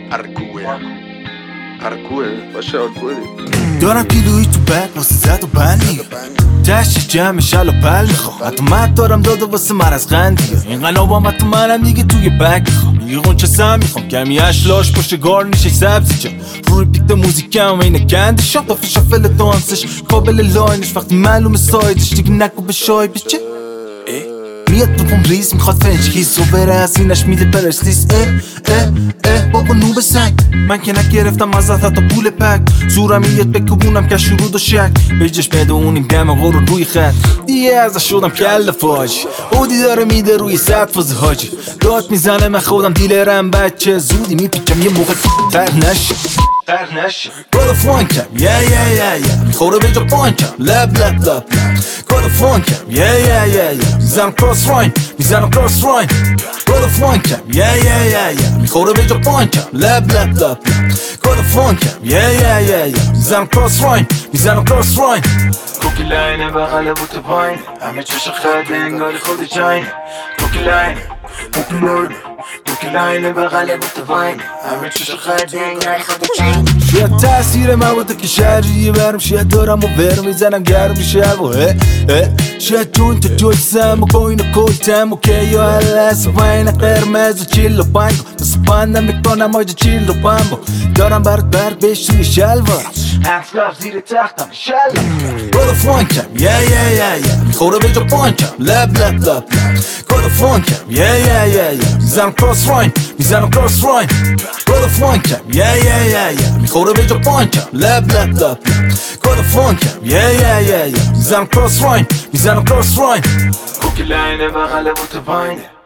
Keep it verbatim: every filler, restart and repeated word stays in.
ارکوه ارکوه باشه ارکوه دارم کیلویی تو بگ واسه زد و بندی تشی جمع شل و پل میخوام حتی مد دارم داده واسه من از غندی این قلابم حتی منم دیگه توی بگ میخوام میگه قنچه سم میخوام کمی اشلاش پشت گارنیش سبزی جا روی پیکت موزیکم اینه گندی شام با فشافل دانسش کابل لاینش وقتی معلوم سایدش دیگه نکو به شای بشه میاد بپم ریز میخواد فرنچ کیس و بره از اینش میده پرستیس اه اه اه بابا نوب سنگ من که نگرفتم ازت حتی پول پک زورم میاد بکبونم که شروع و شک بجش بدونیم دم غور روی خط دیگه ازش شدم کل فاج اودی داره میده روی سطح فاز حاجی داد میزنه من خودم دیلرم بچه زودی میپیچم یه موقع تر نشه تر نشه گل فانکم یا یا یا یا میخوره به جا پانکم لب لب لب گل فانکم یا یا یا یا میزنم کراس راین میزنم کراس راین گل فانکم یا یا یا یا میخوره به جا پانکم لب لب لب گل فانکم یا یا یا یا میزنم کراس راین میزنم کراس راین کوکی لاینه بغل بوت پایین همه چش خد انگاری خود جاین کوکی لاینه کوکی لاینه کوکی لاینه بغل بوت پایین همه چش خد انگاری خود جاین شاید تاثیر مواد که شهریه برم شاید دارم و برم میزنم گرم میشه و اه اه شاید جون تا جویسم و کوین و کلتم و که و هلس و پایین قرمز و چیل و پنگ بس پندم میکنم آجا چیل و پنگ دارم برد برد بهش روی شلوار اطلاف زیر تختم شلوار گل فانکم یا یا یا یا میخوره به جا پانکم لب لب لب گل فانکم یا یا یا یا میزنم کراس راین میزنم کراس راین گل فانکم یا یا یا یا میخوره به جا پانکم لب لب لب گل فانکم یا یا یا یا میزنم کراس راین میزنم کراس راین کوکی لاینه بغل بوت پایین